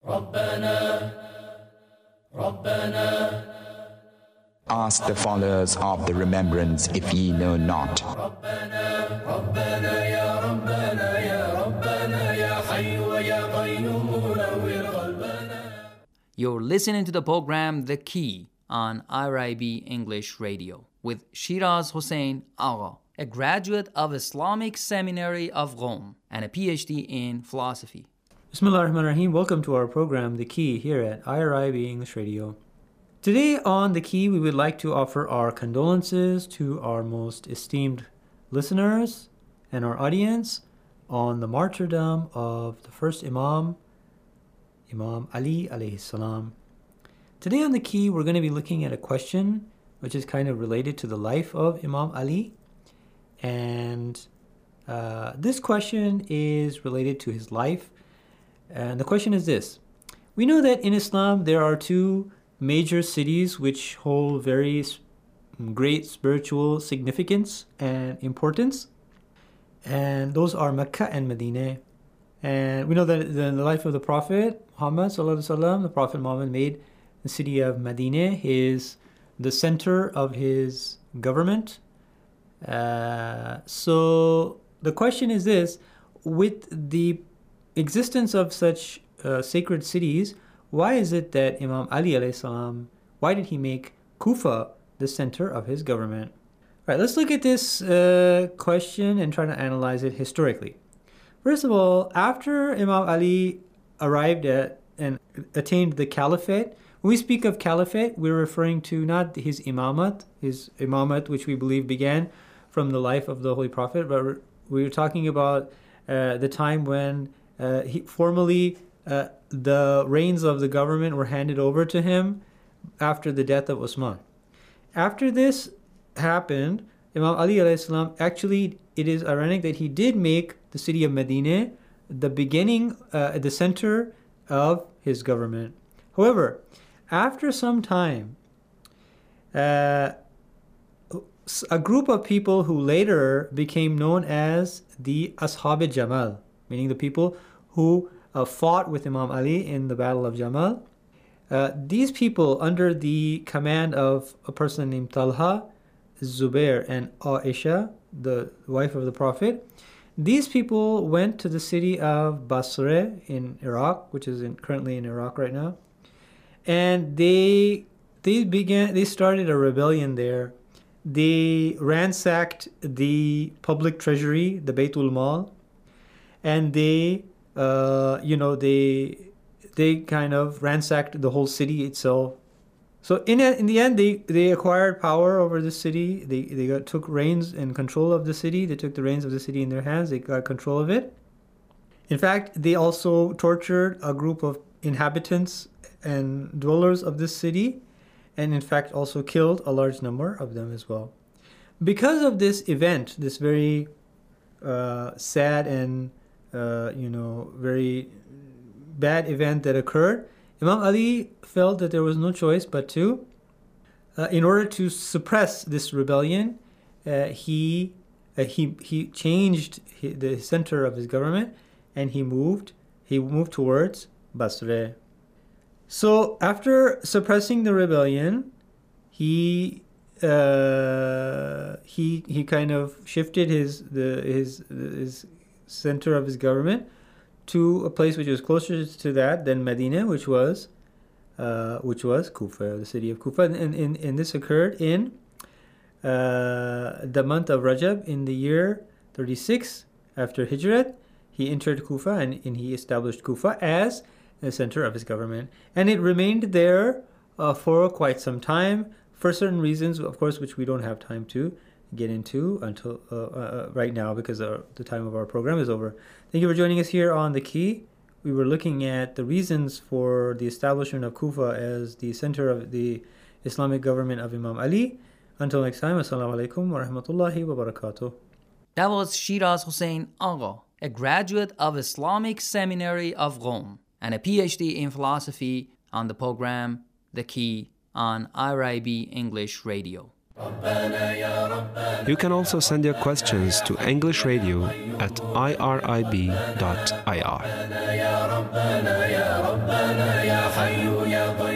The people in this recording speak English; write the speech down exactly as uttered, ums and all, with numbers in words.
Ask the followers of the remembrance if ye know not. You're listening to the program The Key on I R I B English Radio with Shiraz Hossein Agha, a graduate of Islamic Seminary of Rome and a P H D in philosophy. Bismillah ar-Rahman ar-Rahim. Welcome to our program The Key here at I R I B English Radio. Today on The Key, we would like to offer our condolences to our most esteemed listeners and our audience on the martyrdom of the first Imam, Imam Ali alayhi salam. Today on The Key, we're going to be looking at a question which is kind of related to the life of Imam Ali. And uh, this question is related to his life. And the question is this. We know that in Islam there are two major cities which hold very great spiritual significance and importance. And those are Mecca and Medina. And we know that in the life of the Prophet Muhammad sallallahu alaihi wasallam, the Prophet Muhammad made the city of Medina his the center of his government. Uh, so the question is this: with the existence of such uh, sacred cities, why is it that Imam Ali alayhi salam, why did he make Kufa the center of his government? All right, let's look at this uh, question and try to analyze it historically. First of all, after Imam Ali arrived at and attained the caliphate, when we speak of caliphate, we're referring to not his imamat, his imamat which we believe began from the life of the Holy Prophet, but we're talking about uh, the time when uh, he formally uh, the reins of the government were handed over to him after the death of Usman. After this happened, Imam Ali alayhi salam, actually it is ironic that he did make the city of Medina the beginning, uh, the center of his government. However, after some time, uh, a group of people who later became known as the Ashab Jamal, meaning the people who uh, fought with Imam Ali in the Battle of Jamal. Uh, these people, under the command of a person named Talha, Zubair, and Aisha, the wife of the Prophet, these people went to the city of Basra in Iraq, which is in, currently in Iraq right now, and they they began they started a rebellion there. They ransacked the public treasury, the Baytul Mal, and they, uh, you know, they they kind of ransacked the whole city itself. So in in the end, they, they acquired power over the city. They they got, took reins and control of the city. They took the reins of the city in their hands. They got control of it. In fact, they also tortured a group of inhabitants and dwellers of this city, and in fact also killed a large number of them as well. Because of this event, this very uh, sad and uh, you know very bad event that occurred, Imam Ali felt that there was no choice but to, uh, in order to suppress this rebellion, uh, he uh, he he changed his, the center of his government, and he moved he moved towards Basra. So after suppressing the rebellion, he uh, he he kind of shifted his the his his center of his government to a place which was closer to that than Medina, which was uh, which was Kufa, the city of Kufa, and, and, and this occurred in uh, the month of Rajab in the year thirty-six after Hijrat. He entered Kufa and, and he established Kufa as the center of his government, and it remained there uh, for quite some time for certain reasons, of course, which we don't have time to get into until uh, uh, right now because uh, the time of our program is over. Thank you for joining us here on The Key. We were looking at the reasons for the establishment of Kufa as the center of the Islamic government of Imam Ali. Until next time, Assalamu alaikum wa rahmatullahi wa barakatuh. That was Shiraz Hossein Agha, a graduate of Islamic Seminary of Rome and a P H D in philosophy on the program The Key on I R I B English Radio. You can also send your questions to English Radio at I R I B dot I R.